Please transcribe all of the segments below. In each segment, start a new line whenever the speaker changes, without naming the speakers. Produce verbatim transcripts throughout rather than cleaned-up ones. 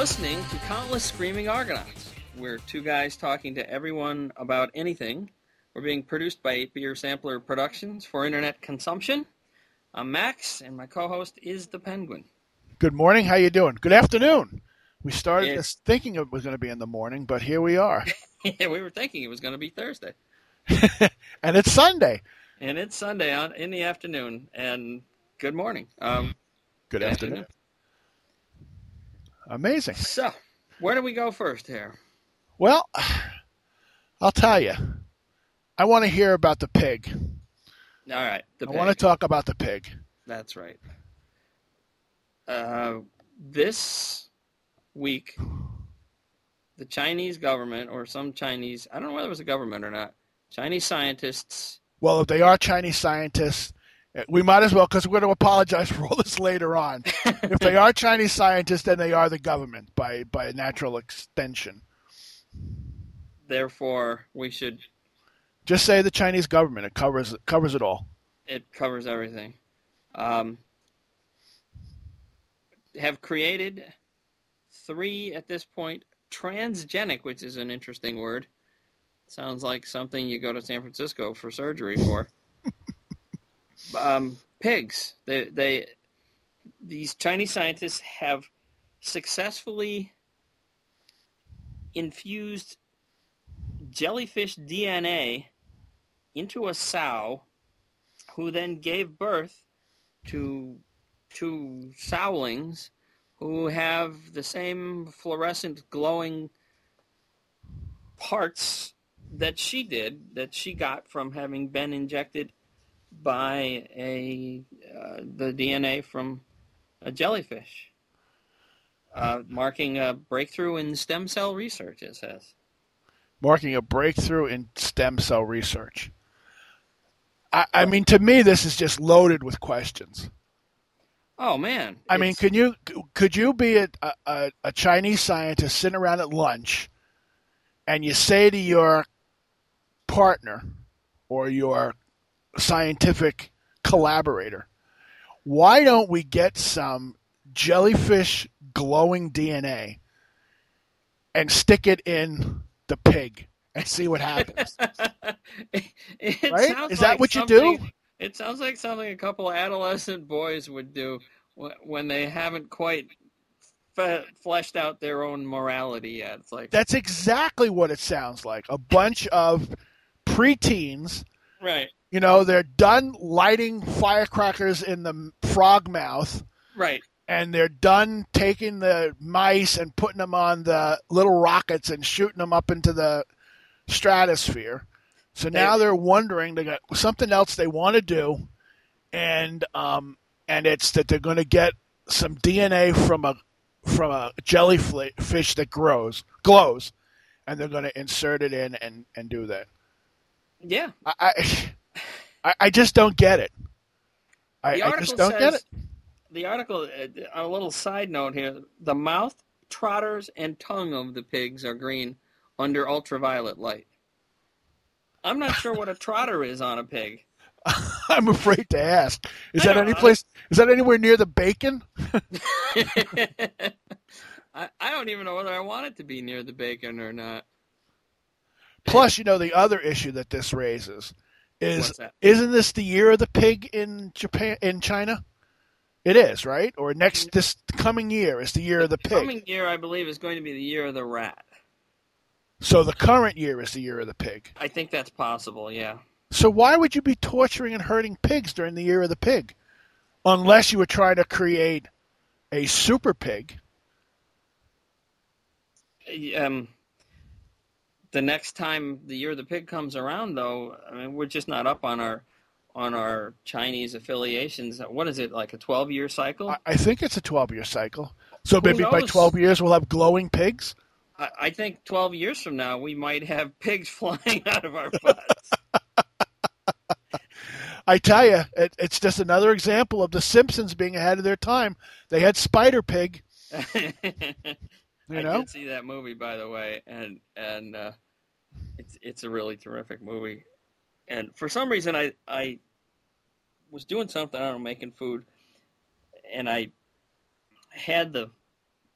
listening to Countless Screaming Argonauts. We're two guys talking to everyone about anything. We're being produced by eight Beer Sampler Productions for internet consumption. I'm Max, and my co-host is the Penguin.
Good morning. How you doing? Good afternoon. We started
It-
this thinking it was going to be in the morning, but here we are.
Yeah, we were thinking it was going to be Thursday.
And it's Sunday.
And it's Sunday on in the afternoon. And good morning. Um,
Good,
good
afternoon.
afternoon.
Amazing.
So, where do we go first here?
Well, I'll tell you. I want to hear about the pig.
All right. The
I
pig.
want to talk about the pig.
That's right. Uh, this week, the Chinese government, or some Chinese, I don't know whether it was a government or not, Chinese scientists.
Well, if they are Chinese scientists, we might as well, because we're going to apologize for all this later on. If they are Chinese scientists, then they are the government by, by natural extension.
Therefore, we should.
Just say the Chinese government. It covers it covers it all.
It covers everything. Um, have created three, at this point, transgenic, which is an interesting word. Sounds like something you go to San Francisco for surgery for. um, pigs. They, they, these Chinese scientists have successfully infused jellyfish D N A into a sow, who then gave birth to two sowlings who have the same fluorescent glowing parts that she did, that she got from having been injected by a uh, the D N A from a jellyfish, uh, marking a breakthrough in stem cell research, it says.
Marking a breakthrough in stem cell research. I, I mean, to me, this is just loaded with questions.
Oh man!
I mean, can you could you be a, a, a Chinese scientist sitting around at lunch, and you say to your partner or your scientific collaborator, "Why don't we get some jellyfish glowing D N A and stick it in the pig and see what happens?"
it, it
Right?
sounds
Is that
like
what you do?
something- It sounds like something a couple of adolescent boys would do wh- when they haven't quite fe- fleshed out their own morality yet. It's like
That's exactly what it sounds like. A bunch of preteens,
right,
you know, they're done lighting firecrackers in the frog mouth,
right.
and they're done taking the mice and putting them on the little rockets and shooting them up into the stratosphere. So now
They-
they're wondering, they got something else they want to do, and um, and it's that they're going to get some D N A from a from a jellyfish that grows glows, and they're going to insert it in and, and do that.
Yeah.
I, I I just don't get it. I,
The
I
article
just don't
says,
get it.
The article, uh, a little side note here: the mouth, trotters, and tongue of the pigs are green under ultraviolet light. I'm not sure what a trotter is on a pig.
I'm afraid to ask. Is
I
that
don't
any
know.
place? Is that anywhere near the bacon?
I, I don't even know whether I want it to be near the bacon or not.
Plus, you know, the other issue that this raises is,
What's that?
isn't this the year of the pig in Japan, in China? It is, right? Or next, this coming year is the year of the pig.
Coming year, I believe, is going to be the year of the rat.
So the current year is the year of the pig.
I think that's possible, yeah.
So why would you be torturing and hurting pigs during the year of the pig? Unless you were trying to create a super pig.
Um, the next time the year of the pig comes around, though, I mean, we're just not up on our on our Chinese affiliations. What is it, like a twelve-year cycle?
I, I think it's a twelve-year cycle. So
Who
maybe by
knows?
twelve years we'll have glowing pigs?
I, I think twelve years from now, we might have pigs flying out of our butts.
I tell you, it, it's just another example of the Simpsons being ahead of their time. They had Spider Pig.
I
You know?
did see that movie, by the way, and and uh, it's it's a really terrific movie. And for some reason, I I was doing something, I don't know, making food, and I had the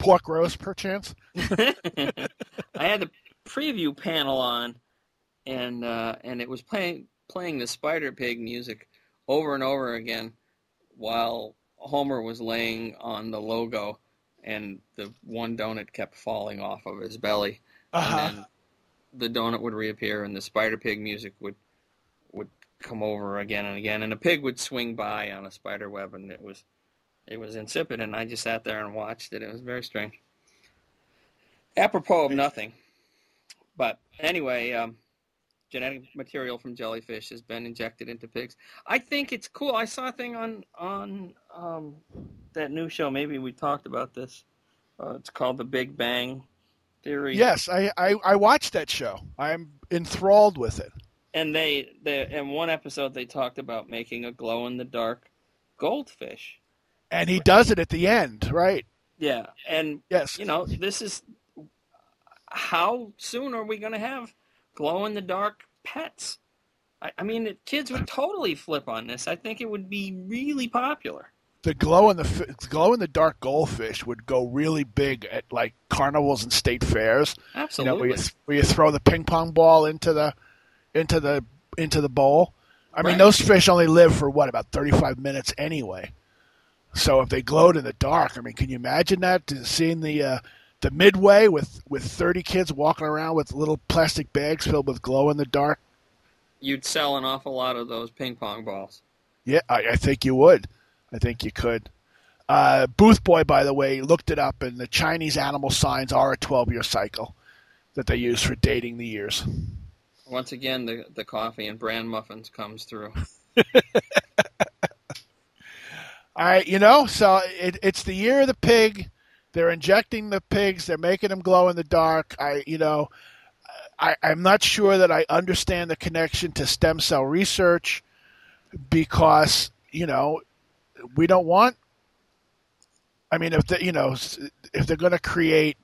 pork roast, perchance?
I had the preview panel on, and uh, and it was playing playing the Spider Pig music over and over again while Homer was laying on the logo, and the one donut kept falling off of his belly,
Uh-huh.
and then the donut would reappear, and the Spider Pig music would would come over again and again, and a pig would swing by on a spider web, and it was it was insipid, and I just sat there and watched it. It was very strange. Apropos of nothing, but anyway, um, genetic material from jellyfish has been injected into pigs. I think it's cool. I saw a thing on on um, that new show. Maybe we talked about this. Uh, it's called The Big Bang Theory.
Yes, I, I, I watched that show. I'm enthralled with it.
And they, they, in one episode, they talked about making a glow-in-the-dark goldfish.
And he does it at the end, right?
Yeah, and
yes,
you know, this is how soon are we going to have glow-in-the-dark pets? I, I mean, kids would totally flip on this. I think it would be really popular.
The glow in the glow in the dark goldfish would go really big at like carnivals and state fairs.
Absolutely,
you know, where you, where you throw the ping pong ball into the into the into the bowl. I
right.
mean, those fish only live for what, about thirty-five minutes anyway. So if they glowed in the dark, I mean, can you imagine that? Seeing the uh, the midway with, with thirty kids walking around with little plastic bags filled with glow in the dark.
You'd sell an awful lot of those ping pong balls.
Yeah, I, I think you would. I think you could. Uh, Booth Boy, by the way, looked it up, and the Chinese animal signs are a twelve-year cycle that they use for dating the years.
Once again, the the coffee and bran muffins comes through.
All right, you know, so it, it's the year of the pig. They're injecting the pigs. They're making them glow in the dark. I, you know, I, I'm not sure that I understand the connection to stem cell research because, you know, we don't want. I mean, if the, you know, if they're going to create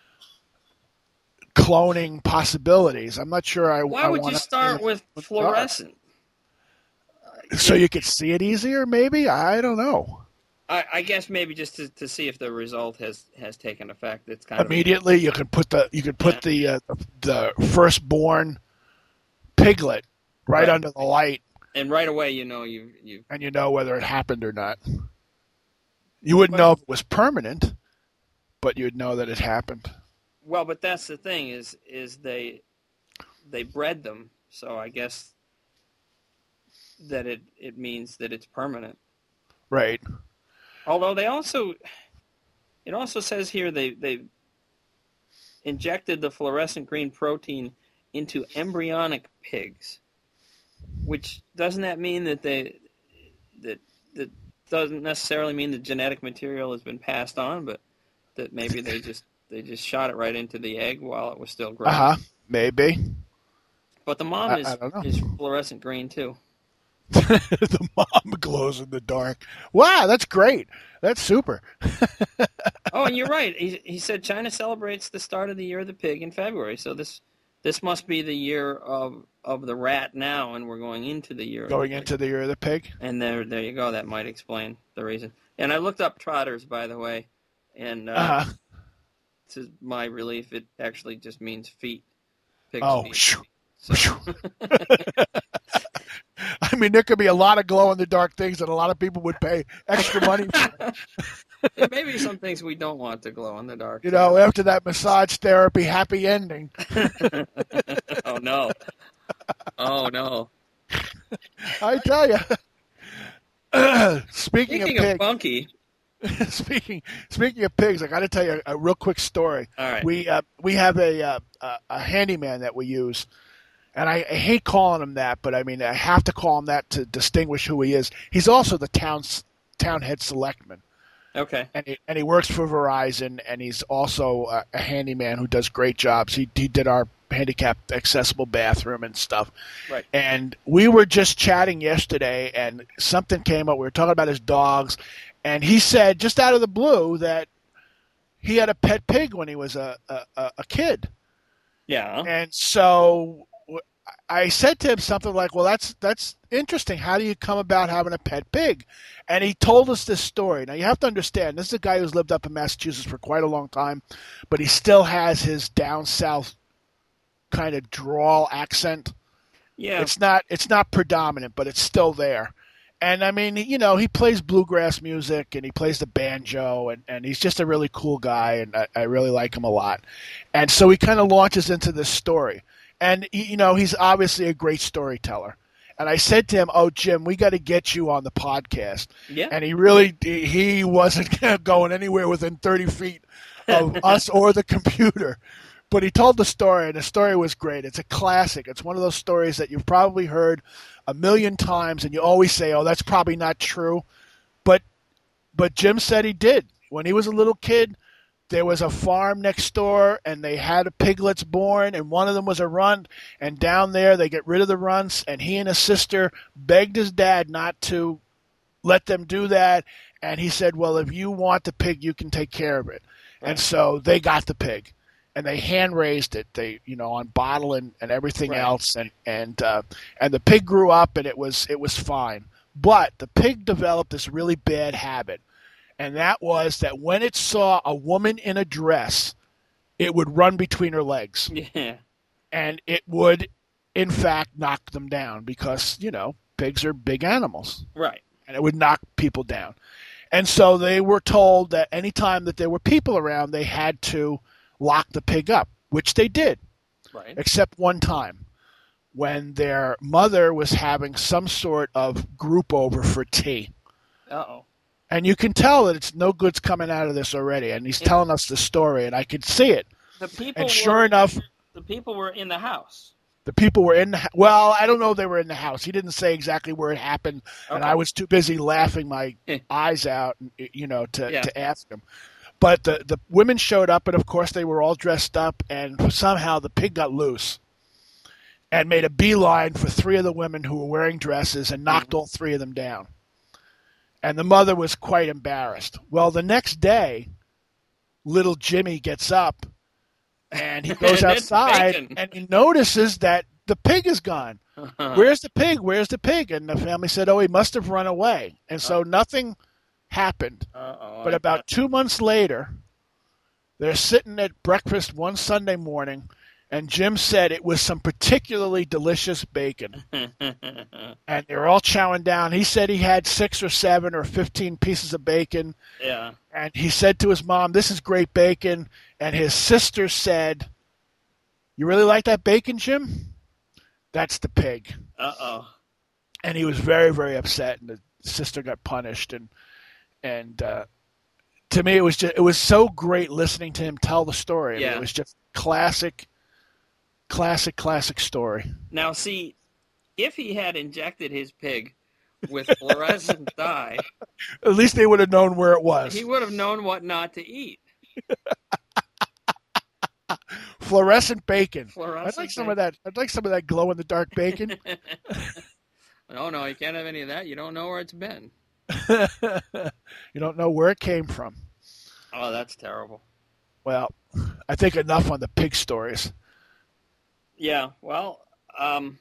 cloning possibilities, I'm not sure. I
why
I
would you start with fluorescent?
So you could see it easier, maybe? I don't know.
I, I guess maybe just to, to see if the result has, has taken effect. It's kind
immediately
of
you could put the you could put
yeah.
the uh, the firstborn piglet right,
right
under the light,
and right away you know you you
and you know whether it happened or not. You wouldn't know if it was permanent, but you'd know that it happened.
Well, but that's the thing is is they they bred them, so I guess that it, it means that it's permanent.
Right.
Although they also, it also says here they they injected the fluorescent green protein into embryonic pigs, which doesn't that mean that they that that doesn't necessarily mean the genetic material has been passed on, but that maybe they just they just shot it right into the egg while it was still growing.
Uh huh. Maybe.
But the mom
I,
is
I
is fluorescent green too.
The mom glows in the dark. Wow, that's great. That's super.
Oh, and you're right. He, he said China celebrates the start of the year of the pig in February. So this this must be the year of of the rat now, and we're going into the year.
Going
of the
into the year of the pig.
And there there you go. That might explain the reason. And I looked up trotters, by the way, and uh,
uh-huh.
to my relief, it actually just means feet. Pig's
oh,
feet.
Shoo.
So.
I mean, there could be a lot of glow-in-the-dark things that a lot of people would pay extra money for.
There may be some things we don't want to glow in the dark.
You know, after that massage therapy happy ending.
Oh, no. Oh, no.
I tell you. Speaking,
Speaking
of,
of
pig,
funky.
speaking speaking of pigs, I got to tell you a, a real quick story.
All right.
We uh, we have a, uh, a a handyman that we use. And I, I hate calling him that, but I mean, I have to call him that to distinguish who he is. He's also the town's town head selectman.
Okay.
And he, and he works for Verizon, and he's also a, a handyman who does great jobs. He he did our handicapped accessible bathroom and stuff.
Right.
And we were just chatting yesterday, and something came up. We were talking about his dogs, and he said just out of the blue that he had a pet pig when he was a a, a kid.
Yeah.
And so I said to him something like, well, that's that's interesting. How do you come about having a pet pig? And he told us this story. Now, you have to understand, this is a guy who's lived up in Massachusetts for quite a long time, but he still has his down south kind of drawl accent.
Yeah.
It's not it's not predominant, but it's still there. And, I mean, you know, he plays bluegrass music, and he plays the banjo, and, and he's just a really cool guy, and I, I really like him a lot. And so he kind of launches into this story. And, you know, he's obviously a great storyteller. And I said to him, oh, Jim, we got to get you on the podcast.
Yeah.
And he really, he wasn't going anywhere within thirty feet of us or the computer. But he told the story, and the story was great. It's a classic. It's one of those stories that you've probably heard a million times, and you always say, oh, that's probably not true. But but Jim said he did. When he was a little kid, there was a farm next door, and they had piglets born, and one of them was a runt. And down there, they get rid of the runts, and he and his sister begged his dad not to let them do that. And he said, well, if you want the pig, you can take care of it. Right. And so they got the pig. And they hand raised it, they you know, on bottle and, and everything right. else, and and uh, and the pig grew up, and it was it was fine. But the pig developed this really bad habit, and that was that when it saw a woman in a dress, it would run between her legs,
yeah,
and it would, in fact, knock them down because you know pigs are big animals,
right?
And it would knock people down, and so they were told that anytime that there were people around, they had to lock the pig up, which they did,
right.
except one time when their mother was having some sort of group over for tea.
Uh-oh.
And you can tell that it's no good's coming out of this already, and he's yeah. telling us the story, and I could see it.
The people
and sure
were,
enough,
the people were in the house.
The people were in the well, I don't know if they were in the house. He didn't say exactly where it happened, okay. and I was too busy laughing my eyes out, you know, to, yeah. to ask him. But the, the women showed up, and of course they were all dressed up, and somehow the pig got loose and made a beeline for three of the women who were wearing dresses and knocked mm-hmm. all three of them down. And the mother was quite embarrassed. Well, the next day, little Jimmy gets up, and he goes outside, and he notices that the pig is gone. Uh-huh. Where's the pig? Where's the pig? And the family said, oh, he must have run away. And so uh-huh. nothing happened. Uh-oh, but about two months later, they're sitting at breakfast one Sunday morning, and Jim said it was some particularly delicious bacon. And they're all chowing down. He said he had six or seven or fifteen pieces of bacon.
Yeah.
And he said to his mom, this is great bacon. And his sister said, you really like that bacon, Jim? That's the pig.
Uh-oh.
And he was very, very upset, and the sister got punished. And And uh, to me, it was just, it was so great listening to him tell the story. I
yeah.
mean, it was just classic, classic, classic story.
Now, see, if he had injected his pig with fluorescent dye,
at least they would have known where it was.
He would have known what not to eat.
Fluorescent bacon.
Fluorescent
I'd like some
bacon.
of that. I'd like some of that glow in the dark bacon.
No, no, you can't have any of that. You don't know where it's been.
You don't know where it came from.
Oh, that's terrible.
Well, I think enough on the pig stories.
Yeah, well, um,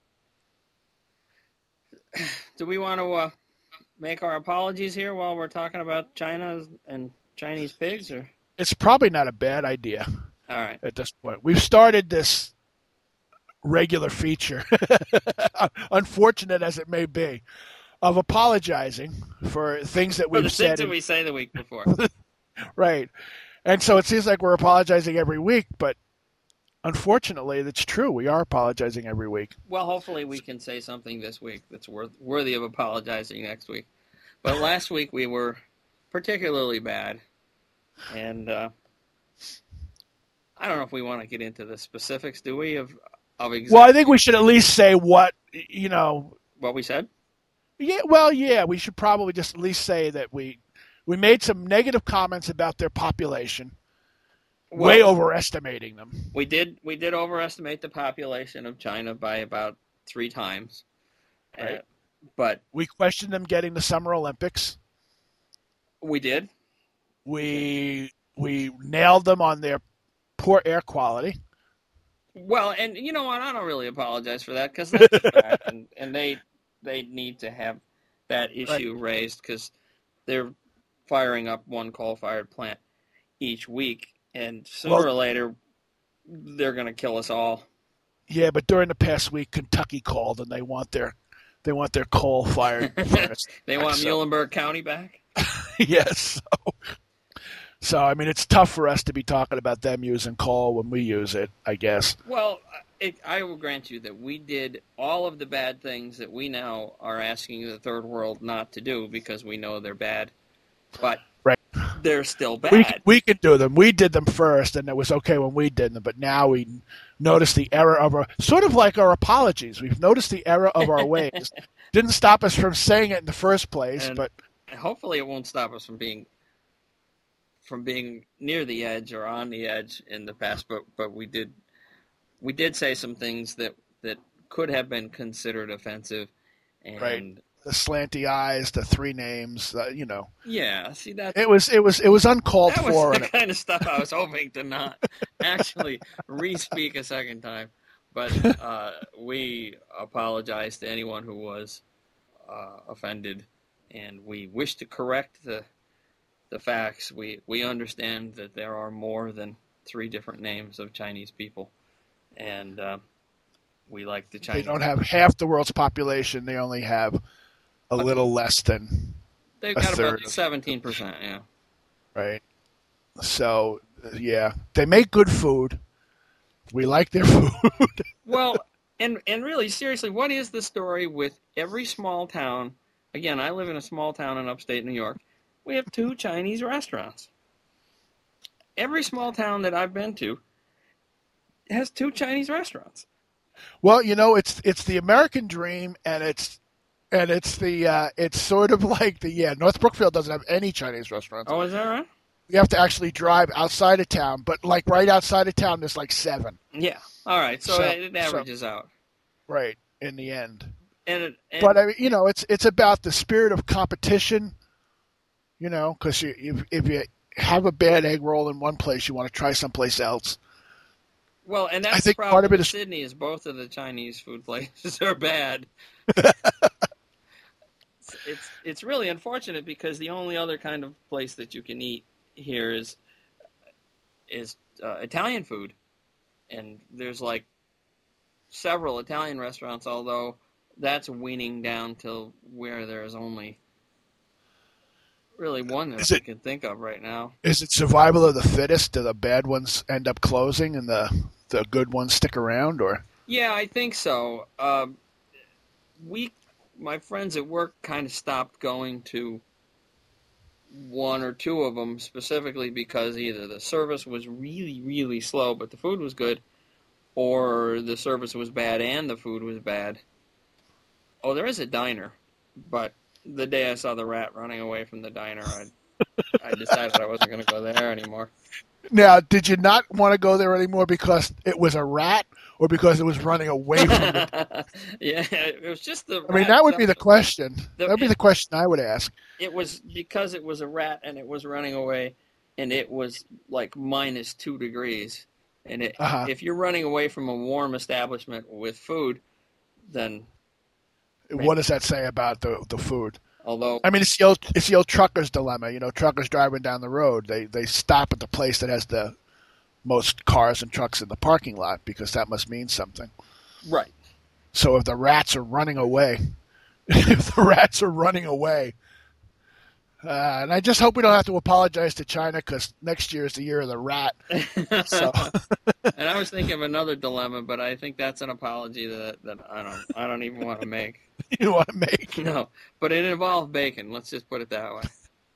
do we want to uh, make our apologies here while we're talking about China and Chinese pigs? Or
it's probably not a bad idea.
All right.
At this point, we've started this regular feature, unfortunate as it may be, of apologizing for things that we've
for the
said.
things that we say the week before.
Right. And so it seems like we're apologizing every week, but unfortunately, that's true. We are apologizing every week.
Well, hopefully we can say something this week that's worth, worthy of apologizing next week. But last week we were particularly bad, and uh, I don't know if we want to get into the specifics, do we, of, of exactly
Well, I think we should at least say what, you know...
What we said?
Yeah, well, yeah, we should probably just at least say that we we made some negative comments about their population, well, way overestimating them.
We did we did overestimate the population of China by about three times.
Right.
Uh, but
we questioned them getting the Summer Olympics.
We did.
We we nailed them on their poor air quality.
Well, and you know what? I don't really apologize for that because that's a fact, and, and they they need to have that
Right.
issue raised because they're firing up one coal-fired plant each week, and sooner
Well,
or later they're going to kill us all.
yeah, but during the past week, Kentucky called and they want their they want their coal fired furnace.
They want
So,
Muhlenberg County back.
yes. So, so I mean, it's tough for us to be talking about them using coal when we use it. I guess.
Well, it, I will grant you that we did all of the bad things that we now are asking the third world not to do because we know they're bad, but
Right.
they're still
We
bad.
we can do them. We did them first, and it was okay when we did them. But now we notice the error of our sort of like our apologies. We've noticed the error of our ways. Didn't stop us from saying it in the first place,
And
but
hopefully it won't stop us from being from being near the edge or on the edge in the past. But but we did we did say some things that that could have been considered offensive, and
Right. the slanty eyes, the three names, uh, you know,
yeah, see that
it was it was it was uncalled
that was
for.
the kind of stuff I was hoping to not actually re-speak a second time. But uh, we apologize to anyone who was uh, offended, and we wish to correct the the facts. We we understand that there are more than three different names of Chinese people, and uh, we like the
They
Chinese.
don't have half the world's population. They only have a little less than
They've
a
got
third
about
of-
seventeen percent. Yeah.
right. So yeah, they make good food. We like their food.
Well, and and really seriously, what is the story with every small town? Again, I live in a small town in upstate New York. We have two Chinese restaurants. Every small town that I've been to has two Chinese restaurants.
Well, you know, it's it's the American dream, and it's and it's the uh, it's sort of like the yeah. North Brookfield doesn't have any Chinese restaurants.
Oh, is that right?
You have to actually drive outside of town, but like right outside of town, there's like seven.
Yeah. All right. So,
So-
it averages out.
Right in the end.
And, it, and
But I mean, you know, it's it's about the spirit of competition. You know, because you, if if you have a bad egg roll in one place, you want to try someplace else.
well, and
I
that's
think
the
part
problem
of it
with
is-
Sydney is both of the Chinese food places are bad. it's, it's it's really unfortunate because the only other kind of place that you can eat here is is uh, Italian food, and there's like several Italian restaurants, although that's weaning down to where there's only really one that
Is
I
it-
can think of right now.
Is it survival of the fittest? Do the bad ones end up closing and the the good ones stick around, or
Yeah, I think so. Um, we, my friends at work, kind of stopped going to one or two of them specifically because either the service was really, really slow, but the food was good, or the service was bad and the food was bad. Oh, there is a diner, but the day I saw the rat running away from the diner, I, I decided I wasn't going to go there anymore.
now? Did you not want to go there anymore because it was a rat, or because it was running away from the?
Yeah, it was just the.
I mean,
rat
that would be the
stuff.
question.
The-
That would be the question I would ask.
It was because it was a rat and it was running away, and it was like minus two degrees. And it,
Uh-huh.
if you're running away from a warm establishment with food, then
What does that say about the the food?
although
I mean, it's the old it's the old trucker's dilemma. You know, truckers driving down the road, they they stop at the place that has the most cars and trucks in the parking lot because that must mean something.
right,
So if the rats are running away, if the rats are running away, uh, and I just hope we don't have to apologize to China because next year is the year of the rat. So
and I was thinking of another dilemma, but I think that's an apology that that I don't I don't even want to make.
you want to make
No, but it involved bacon. Let's just put it that way.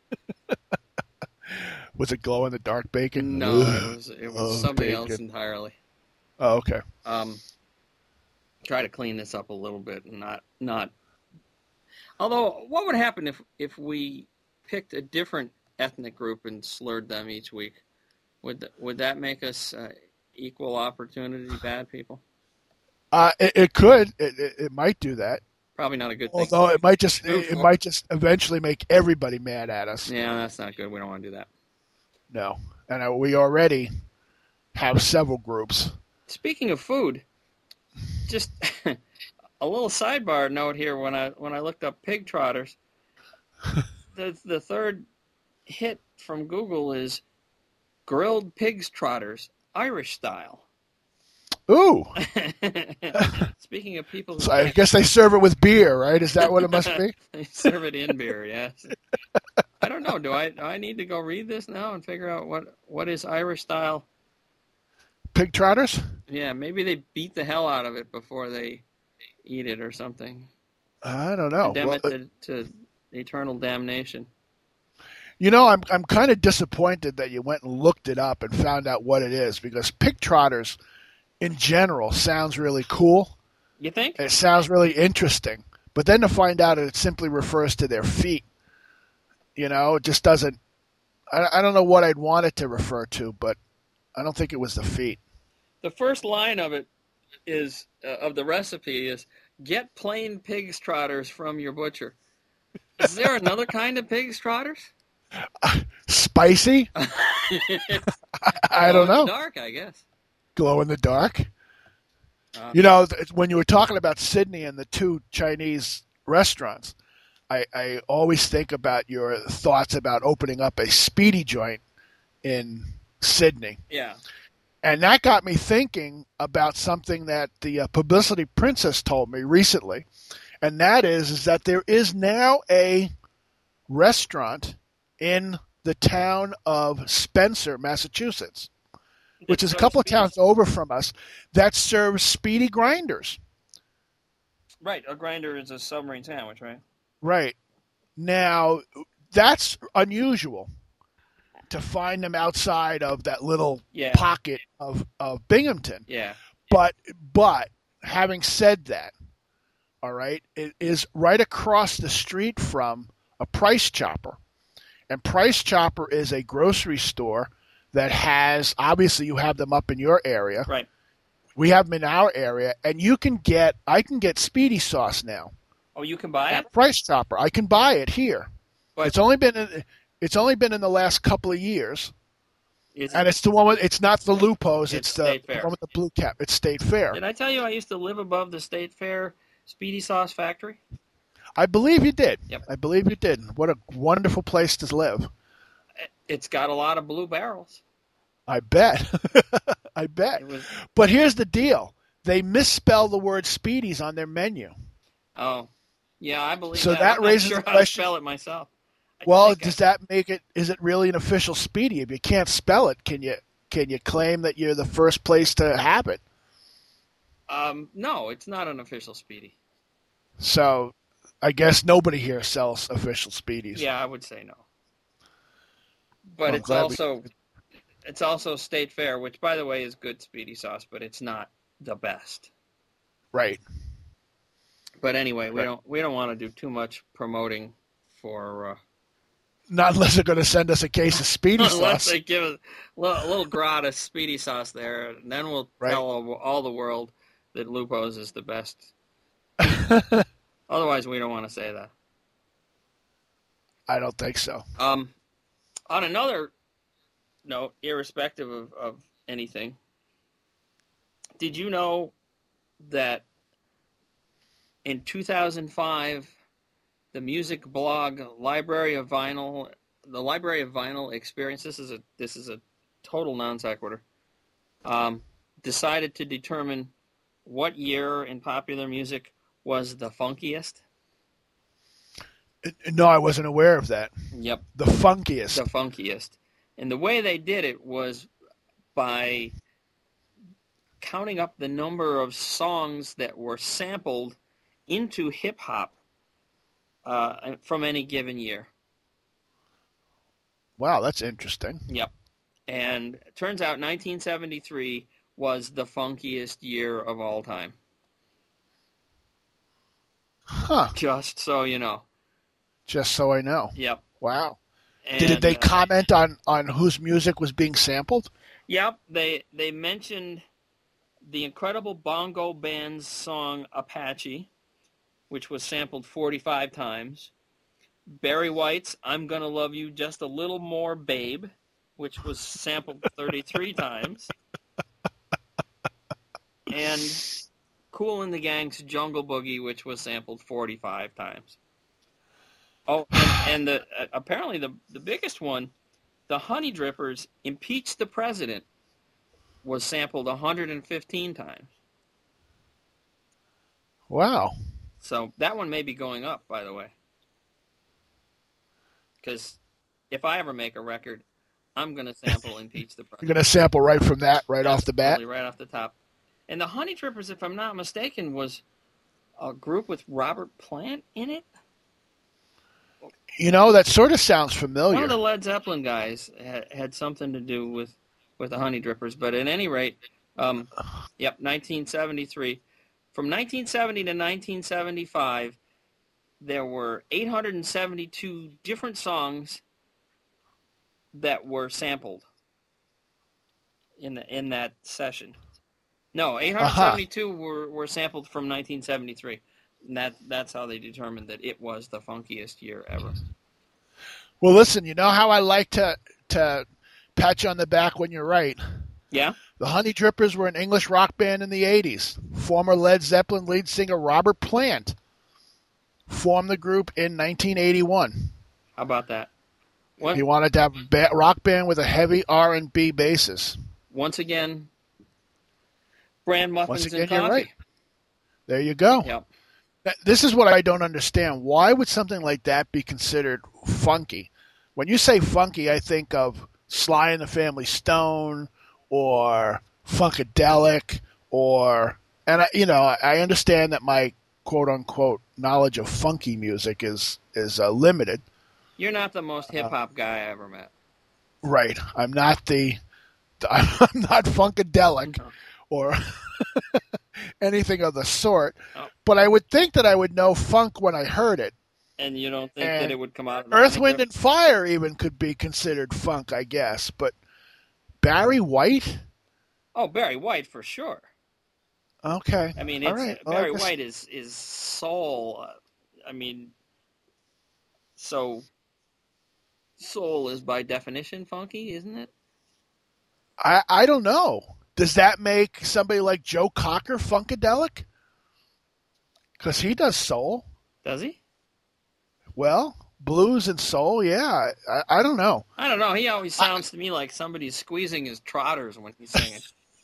was it glow in the dark bacon?
No,
Ugh.
it was it was
Oh,
something
bacon.
else entirely.
Oh, okay.
Um, try to clean this up a little bit and not not. Although, what would happen if if we picked a different ethnic group and slurred them each week? Would th- would that make us uh, equal opportunity bad people?
Uh, it, it could. It, it, it might do that.
Probably not a good thing.
Although it might just
Move
it, it
forward.
might just eventually make everybody mad at us.
Yeah, that's not good. We don't want to do that.
No, and uh, we already have several groups
Speaking of food, just a little sidebar note here. When I when I looked up pig trotters, the the third hit from Google is grilled pigs trotters, Irish style.
Ooh.
Speaking of people,
So I guess they serve it with beer, right? Is that what it must be?
They serve it in beer, yes. I don't know. Do I do I need to go read this now and figure out what, what is Irish style?
Pig trotters?
Yeah, maybe they beat the hell out of it before they eat it or something.
I don't know.
Condemn
Well,
it to, to eternal damnation.
You know, I'm I'm kind of disappointed that you went and looked it up and found out what it is, because pig trotters, in general, sounds really cool.
You think?
It sounds really interesting. But then to find out that it simply refers to their feet, you know, it just doesn't. I, I don't know what I'd want it to refer to, but I don't think it was the feet.
The first line of it is uh, of the recipe is get plain pig's trotters from your butcher. Is there another kind of pig's trotters?
Spicy? I don't know.
Dark, I guess.
Glow in the dark.
Uh,
You know, th- when you were talking about Sydney and the two Chinese restaurants, I, I always think about your thoughts about opening up a speedy joint in Sydney.
yeah.
And that got me thinking about something that the uh, publicity princess told me recently. And that is, is that there is now a restaurant in the town of Spencer, Massachusetts, which is a couple of towns over from us, that serves speedy grinders.
Right, a grinder is a submarine sandwich, right?
Right. Now, that's unusual to find them outside of that little
Yeah.
pocket of, of Binghamton.
Yeah.
But but having said that, all right, it is right across the street from a Price Chopper. And Price Chopper is a grocery store that has, obviously you have them up in your area.
Right.
We have them in our area, and you can get, I can get Speedy sauce now
Oh, you can buy
at
it?
Price Chopper. I can buy it here.
But
It's only been in, it's only been in the last couple of years,
is
and
it,
it's the one with, it's not the Lupos,
It's
it's, the,
State
the
Fair.
one with the blue cap. It's State Fair.
did I tell you I used to live above the State Fair Speedy Sauce Factory?
I believe you did.
Yep.
I believe you did. What a wonderful place to live.
It's got a lot of blue barrels.
I bet. I bet.
It was
But here's the deal. They misspell the word Speedies on their menu.
oh, yeah, I believe
So
that.
that
I'm
raises
not sure
the
how to
question-
spell it myself. I
Well,
think I-
does that make it, is it really an official Speedy? If you can't spell it, can you can you claim that you're the first place to have it?
um, no, it's not an official Speedy.
So I guess nobody here sells official Speedies.
Yeah, I would say no. But
Well,
it's
glad we-
also it's also State Fair, which by the way is good Speedy sauce, but it's not the best.
Right.
But anyway, we
Right.
don't we don't want to do too much promoting for uh,
Not unless they're going to send us a case of Speedy
unless
sauce.
they give us a little, a little gratis Speedy sauce there, and then we'll
Right.
tell all, all the world that Lupo's is the best. Otherwise, we don't want to say that.
I don't think so.
Um, on another note, irrespective of, of anything, did you know that in two thousand five, the music blog Library of Vinyl, the Library of Vinyl Experience, this is a this is a total non sequitur, um, decided to determine what year in popular music was the funkiest?
No, I wasn't aware of that.
Yep.
The funkiest.
The funkiest. And the way they did it was by counting up the number of songs that were sampled into hip-hop uh, from any given year.
Wow, that's interesting.
Yep. And it turns out nineteen seventy-three was the funkiest year of all time.
Huh.
Just so you know.
Just so I know.
Yep.
Wow.
And,
Did they
uh,
comment on, on whose music was being sampled?
Yep, they they mentioned the Incredible Bongo Band's song Apache, which was sampled forty-five times. Barry White's I'm Gonna Love You Just a Little More Babe, which was sampled thirty-three times. and Kool and the Gang's Jungle Boogie, which was sampled forty-five times. Oh, and, and the uh, apparently the the biggest one, the Honey Drippers' Impeach the President, was sampled one hundred fifteen times.
Wow.
So that one may be going up, by the way. Because if I ever make a record, I'm going to sample Impeach the President.
You're going to sample right from that, right off the bat?
Right off the top. And the Honey Drippers, if I'm not mistaken, was a group with Robert Plant in it?
You know, that sort of sounds familiar.
One of the Led Zeppelin guys had, had something to do with, with the Honey Drippers. But at any rate, um, yep, nineteen seventy-three. From nineteen seventy to nineteen seventy-five, there were eight hundred seventy-two different songs that were sampled in the in that session. No, eight hundred seventy-two uh-huh. were, were sampled from nineteen seventy-three. And that that's how they determined that it was the funkiest year ever.
Well, listen, you know how I like to to pat you on the back when you're right.
Yeah.
The Honey Drippers were an English rock band in the eighties. Former Led Zeppelin lead singer Robert Plant formed the group in nineteen eighty-one.
How about that? What?
He wanted to have a ba- rock band with a heavy R and B basis.
Once again, brand muffins
Once again,
and coffee.
You're right. There you go.
Yep.
This is what I don't understand. Why would something like that be considered funky? When you say funky, I think of Sly and the Family Stone or Funkadelic or, and I, you know, I understand that my quote unquote knowledge of funky music is is uh, limited.
You're not the most hip hop uh, guy I ever met.
Right. I'm not the. I'm not Funkadelic no. or anything of the sort. Oh. But I would think that I would know funk when I heard it.
And you don't think and that it would come out of the
Earth, Wind, and Fire even could be considered funk, I guess. But Barry White?
Oh, Barry White for sure.
Okay.
I mean, it's,
right. well,
Barry
guess...
White is, is soul. I mean, so soul is by definition funky, isn't it?
I I don't know. Does that make somebody like Joe Cocker funkadelic? Because he does soul.
Does he?
Well, blues and soul, yeah. I, I don't know.
I don't know. He always sounds I, to me like somebody's squeezing his trotters when he's singing.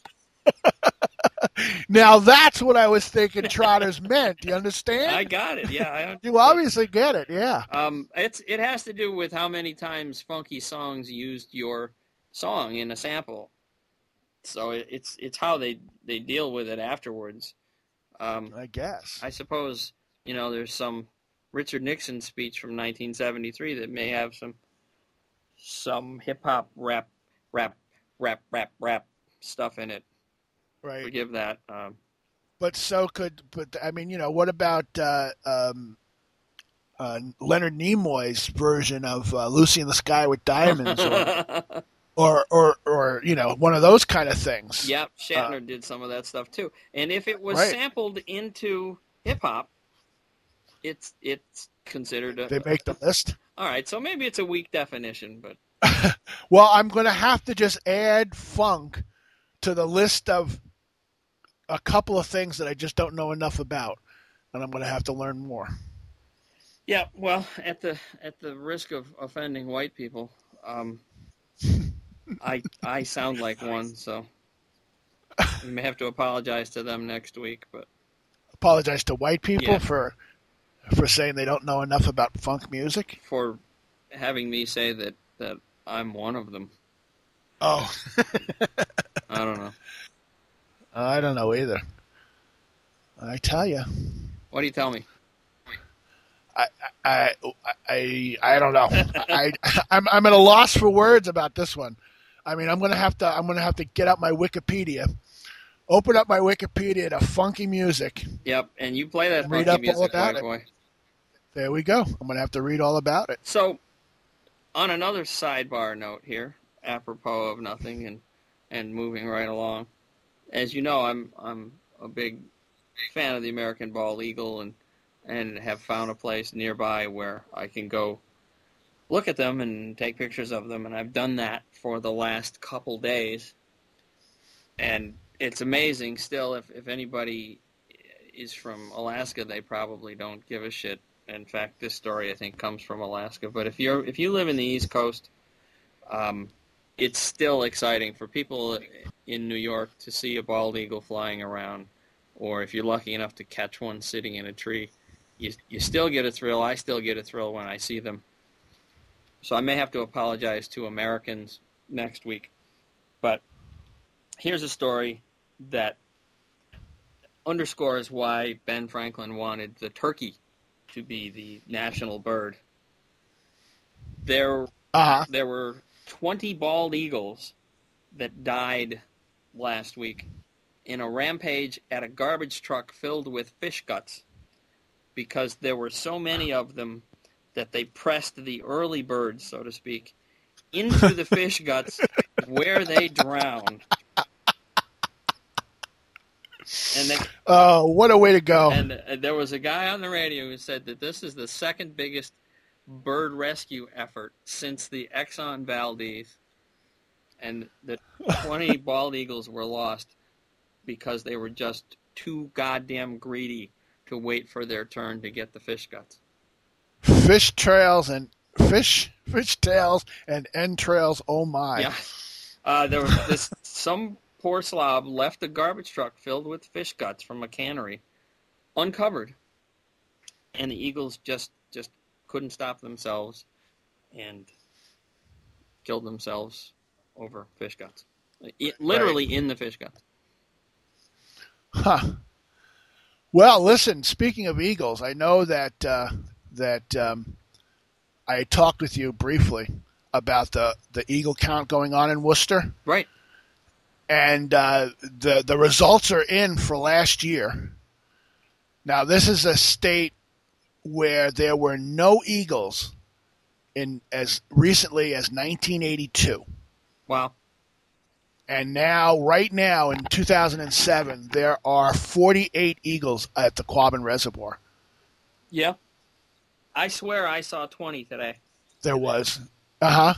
Now that's what I was thinking trotters meant. You understand?
I got it. Yeah, I
you obviously get it. Yeah.
Um, it's it has to do with how many times funky songs used your song in a sample. So it, it's it's how they, they deal with it afterwards. Um,
I guess.
I suppose, you know, there's some Richard Nixon speech from nineteen seventy-three that may have some some hip hop rap rap rap rap rap stuff in it.
Right.
Forgive that. Um,
but so could, but I mean, you know, what about uh, um, uh, Leonard Nimoy's version of uh, Lucy in the Sky with Diamonds, or, or, or, or, you know, one of those kind of things.
Yep, Shatner uh, did some of that stuff too. And if it was
right.
sampled into hip hop, it's it's considered a.
They make the list.
All right, so maybe it's a weak definition, but.
Well, I'm going to have to just add funk to the list of a couple of things that I just don't know enough about, and I'm going to have to learn more.
Yeah, well, at the at the risk of offending white people, um, I I sound like one, so we may have to apologize to them next week. But
apologize to white people
yeah.
for for saying they don't know enough about funk music,
for having me say that, that I'm one of them.
Oh,
I don't know.
I don't know either. I tell you.
What do you tell me?
I I I I don't know. I I'm I'm at a loss for words about this one. I mean, I'm gonna have to I'm gonna have to get out my Wikipedia, open up my Wikipedia to funky music.
Yep, and you play that
funky
funky music,
white
it. boy.
There we go. I'm gonna have to read all about it.
So, on another sidebar note here, apropos of nothing and and moving right along. As you know, I'm I'm a big fan of the American Bald Eagle and and have found a place nearby where I can go look at them and take pictures of them, and I've done that for the last couple days. And it's amazing still. If if anybody is from Alaska, they probably don't give a shit. In fact, this story I think comes from Alaska. But if you're if you live in the East Coast, um, it's still exciting for people in New York to see a bald eagle flying around, or if you're lucky enough to catch one sitting in a tree, you you still get a thrill. I still get a thrill when I see them. So I may have to apologize to Americans next week. But here's a story that underscores why Ben Franklin wanted the turkey to be the national bird. There,
Uh-huh.
there were twenty bald eagles that died last week in a rampage at a garbage truck filled with fish guts because there were so many of them that they pressed the early birds, so to speak, into the fish guts where they drowned. And they,
Oh, what a way to go.
And uh, there was a guy on the radio who said that this is the second biggest bird rescue effort since the Exxon Valdez, and the twenty bald eagles were lost because they were just too goddamn greedy to wait for their turn to get the fish guts.
Fish trails and fish fish tails and entrails, oh my.
Yeah. Uh, there was this some poor slob left a garbage truck filled with fish guts from a cannery uncovered, and the eagles just just couldn't stop themselves and killed themselves over fish guts. It, literally right. In the fish guts.
Huh. Well, listen, speaking of eagles, I know that uh, that um, I talked with you briefly about the, the eagle count going on in Worcester.
Right.
And uh, the the results are in for last year. Now, this is a state where there were no eagles in as recently as nineteen eighty-two.
Wow.
And now, right now, in two thousand seven, there are forty-eight eagles at the Quabbin Reservoir.
Yeah. I swear I saw twenty today.
There was. Uh-huh.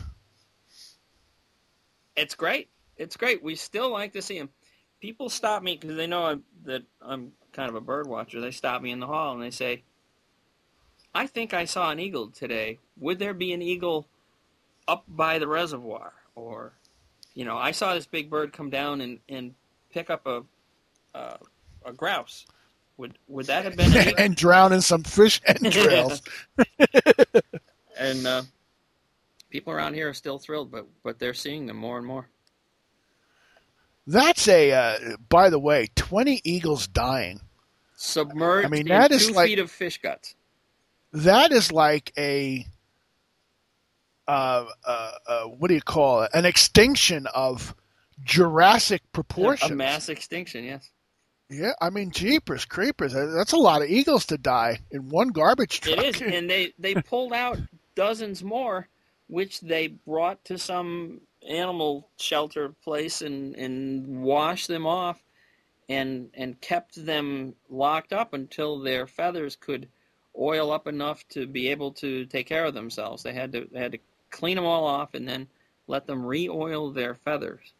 It's great. It's great. We still like to see them. People stop me because they know I'm, that I'm kind of a bird watcher. They stop me in the hall and they say, I think I saw an eagle today. Would there be an eagle up by the reservoir? Or, you know, I saw this big bird come down and, and pick up a uh, a grouse. Would would that have been an eagle?
And drown in some fish entrails.
And uh, people around here are still thrilled, but, but they're seeing them more and more.
That's a, uh, by the way, twenty eagles dying.
Submerged
I mean, that
in
is
two
like,
feet of fish guts.
That is like a, uh, uh, uh, what do you call it? An extinction of Jurassic proportions.
A mass extinction, yes.
Yeah, I mean, jeepers, creepers. That's a lot of eagles to die in one garbage truck.
It is, and they, they pulled out dozens more, which they brought to some animal shelter place and, and washed them off and and kept them locked up until their feathers could oil up enough to be able to take care of themselves. They had to they had to clean them all off and then let them re-oil their feathers.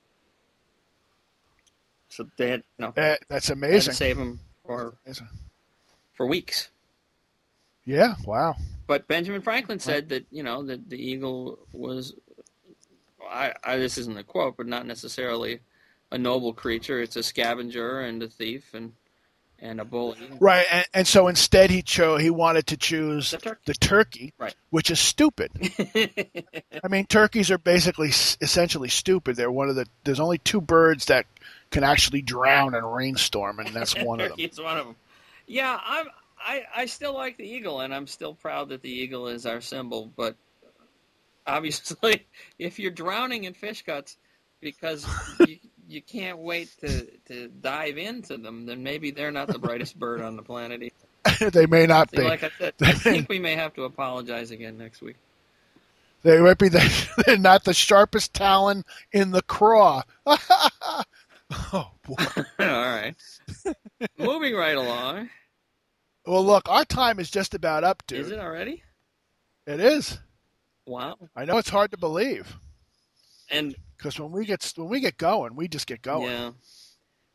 So they had, you know,
uh, that's amazing.
They had to save them for for weeks.
Yeah, wow.
But Benjamin Franklin said that, you know, that the eagle was, I, I this isn't a quote, but not necessarily a noble creature. It's a scavenger and a thief and and a bully.
Right, and, and so instead he chose he wanted to choose
the turkey,
the turkey
right.
Which is stupid. I mean, turkeys are basically essentially stupid. They're one of the. There's only two birds that can actually drown in a rainstorm, and that's one of them.
It's one of them. Yeah, I'm. I, I still like the eagle, and I'm still proud that the eagle is our symbol. But obviously, if you're drowning in fish guts because you, you can't wait to, to dive into them, then maybe they're not the brightest bird on the planet either.
They may not
See,
be.
Like I said, I think we may have to apologize again next week.
They might be the, they're not the sharpest talon in the craw. Oh, boy.
All right. Moving right along.
Well, look, our time is just about up, dude.
Is it already?
It is.
Wow.
I know it's hard to believe.
And
because when we get when we get going, we just get going.
Yeah.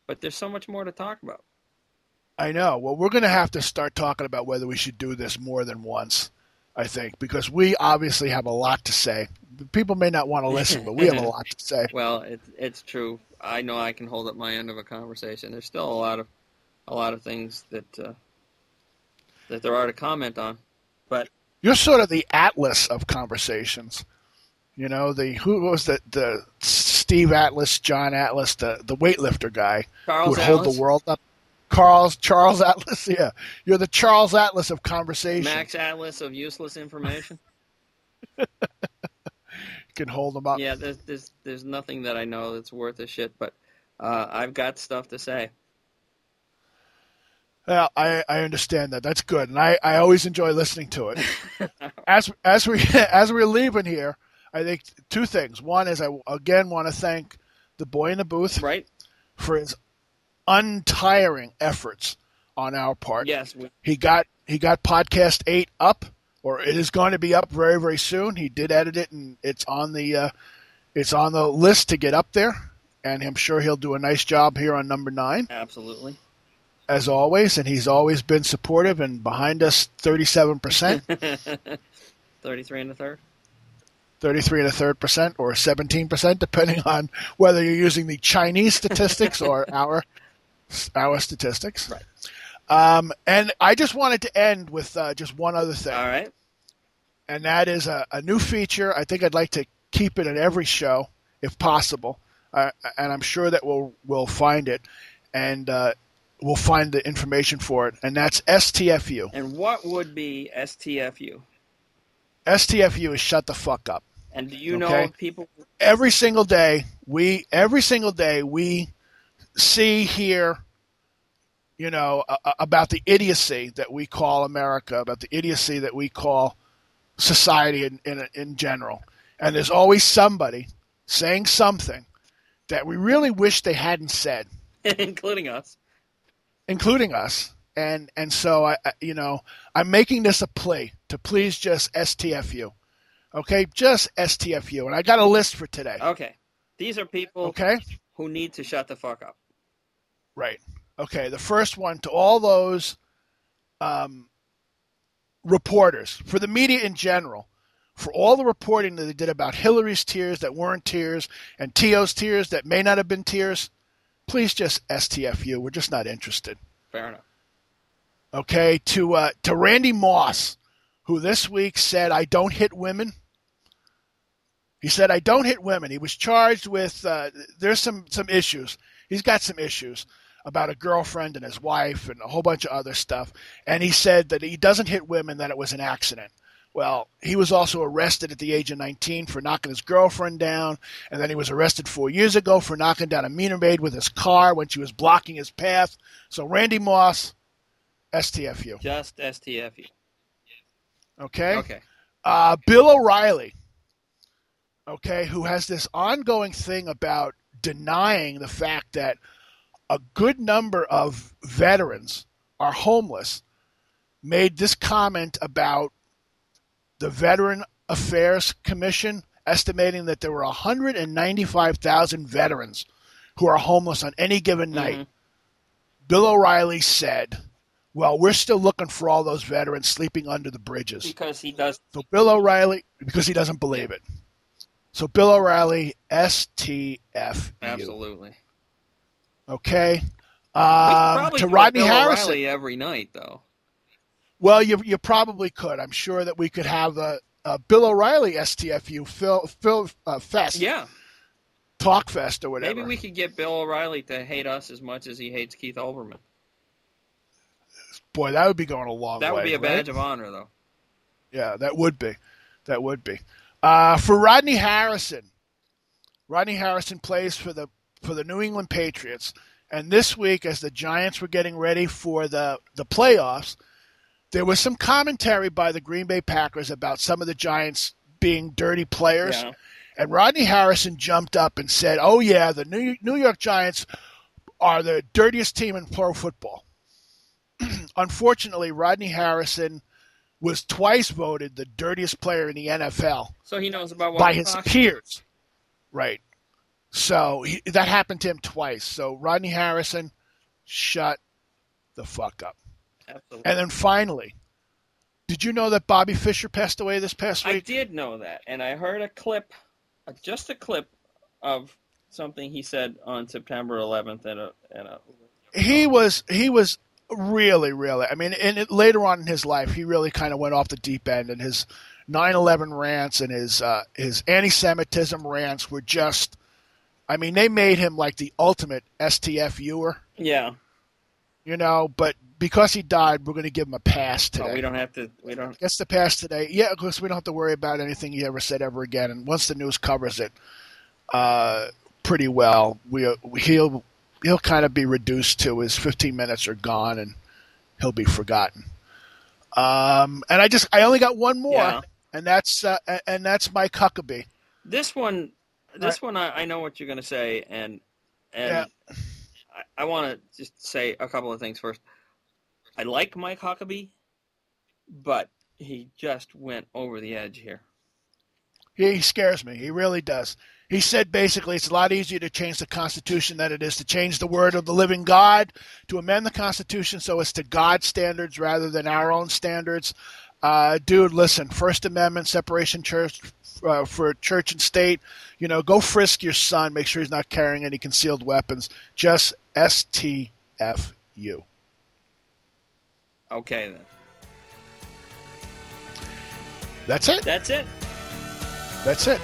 but there's so much more to talk about.
I know. Well, we're going to have to start talking about whether we should do this more than once, I think, because we obviously have a lot to say. People may not want to listen, but we have a lot to say.
Well, it's it's true. I know I can hold up my end of a conversation. There's still a lot of a lot of things that uh, that there are to comment on, but
you're sort of the Atlas of conversations. You know, the who was the the Steve Atlas, John Atlas, the the weightlifter guy
Charles
who would
Atlas.
hold the world up. Charles Charles Atlas, yeah, you're the Charles Atlas of conversation.
Max Atlas of useless information.
You can hold them up.
Yeah, there's there's there's nothing that I know that's worth a shit, but uh, I've got stuff to say.
Yeah, I, I understand that. That's good, and I, I always enjoy listening to it. as as we as we're leaving here, I think two things. One is I again want to thank the boy in the booth,
right,
for his untiring efforts on our part.
Yes, we-
he got he got podcast eight up, or it is going to be up very very soon. He did edit it, and it's on the uh, it's on the list to get up there, and I'm sure he'll do a nice job here on number nine.
Absolutely.
As always, and he's always been supportive and behind us thirty-seven percent.
thirty-three and a third.
thirty-three and a third percent or seventeen percent, depending on whether you're using the Chinese statistics or our our statistics.
Right.
Um, and I just wanted to end with uh, just one other thing.
All right.
And that is a, a new feature. I think I'd like to keep it in every show, if possible. Uh, and I'm sure that we'll, we'll find it. And uh, we'll find the information for it. And that's S T F U.
And what would be S T F U?
S T F U is shut the fuck up.
And do you
Okay.
know people?
Every single day, we every single day we see, hear, you know, uh, about the idiocy that we call America, about the idiocy that we call society in, in in general. And there's always somebody saying something that we really wish they hadn't said,
Including us.
including us. And and so I, I you know I'm making this a plea to please just S T F U, okay? Just S T F U, and I got a list for today.
Okay. These are people
Okay,
who need to shut the fuck up.
right. Okay, the first one to all those um, reporters, for the media in general, for all the reporting that they did about Hillary's tears that weren't tears and T O's tears that may not have been tears, please just S T F U. We're just not interested.
Fair enough.
Okay, to uh, to Randy Moss, who this week said, I don't hit women. He said, I don't hit women. He was charged with, uh, there's some, some issues. He's got some issues about a girlfriend and his wife and a whole bunch of other stuff. And he said that he doesn't hit women, that it was an accident. Well, he was also arrested at the age of nineteen for knocking his girlfriend down, and then he was arrested four years ago for knocking down a meter maid with his car when she was blocking his path. So Randy Moss, S T F U.
Just S T F U.
Okay?
Okay.
Uh, Bill O'Reilly, okay, who has this ongoing thing about denying the fact that a good number of veterans are homeless, made this comment about the Veteran Affairs Commission estimating that there were one hundred ninety-five thousand veterans who are homeless on any given night.
Mm-hmm.
Bill O'Reilly said, well, we're still looking for all those veterans sleeping under the bridges.
Because he does.
So Bill O'Reilly, because he doesn't believe it. So Bill O'Reilly, S T F U.
Absolutely.
Okay.
We
Um,
probably
to
do
Rodney
Bill
Harrison.
O'Reilly every night, though.
Well, you you probably could. I'm sure that we could have a, a Bill O'Reilly S T F U Phil, Phil uh, Fest,
Yeah.
Talk Fest or whatever.
Maybe we could get Bill O'Reilly to hate us as much as he hates Keith Olbermann.
Boy, that would be going a long
That
way.
would be a badge
right?
of honor, though.
Yeah, that would be. That would be. Uh, for Rodney Harrison, Rodney Harrison plays for the for the New England Patriots, and this week, as the Giants were getting ready for the the playoffs, there was some commentary by the Green Bay Packers about some of the Giants being dirty players.
Yeah.
And Rodney Harrison jumped up and said, oh, yeah, the New New York Giants are the dirtiest team in pro football. Unfortunately, Rodney Harrison was twice voted the dirtiest player in the N F L
So he knows about what
by
we're
his
talking-
peers. Right. So he, that happened to him twice. So Rodney Harrison, shut the fuck up.
Absolutely.
And then finally, did you know that Bobby Fischer passed away this past week?
I did know that, and I heard a clip, uh, just a clip of something he said on September eleventh at a at a.
He was he was really really. I mean, and it, later on in his life, he really kind of went off the deep end, and his nine eleven rants and his uh, his anti-Semitism rants were just. I mean, they made him like the ultimate S T F U'er.
Yeah.
You know, but because he died, we're going to give him a pass today.
Oh, we don't have to. We don't.
Gets the pass today. Yeah, because we don't have to worry about anything he ever said ever again. And once the news covers it uh, pretty well, we he'll he'll kind of be reduced to his fifteen minutes are gone, and he'll be forgotten. Um, and I just I only got one more,
Yeah.
and that's uh, and that's Mike Huckabee.
This one, this
Right.
one, I, I know what you're going to say, and and
Yeah.
I, I want to just say a couple of things first. I like Mike Huckabee, but he just went over the edge here.
He, he scares me. He really does. He said basically it's a lot easier to change the Constitution than it is to change the word of the living God, to amend the Constitution so it's to God's standards rather than our own standards. Uh, dude, listen, First Amendment, separation church uh, for church and state, you know, go frisk your son, make sure he's not carrying any concealed weapons. Just S T F U.
Okay, then.
That's it.
That's it.
That's it.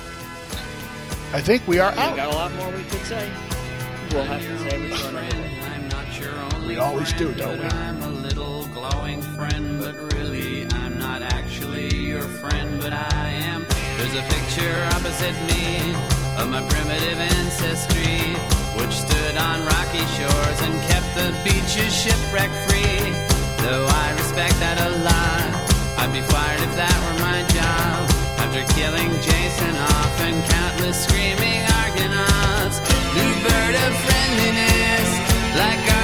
I think we are
We
out.
got a lot more we could say. We'll have to save it for another day.
I'm not your only
We always do,
friend,
don't we?
but I'm a little glowing friend, but really I'm not actually your friend, but I am. There's a picture opposite me of my primitive ancestry, which stood on rocky shores and kept the beaches shipwreck free. Though I respect that a lot, I'd be fired if that were my job. After killing Jason off and countless screaming Argonauts, new bird of friendliness, like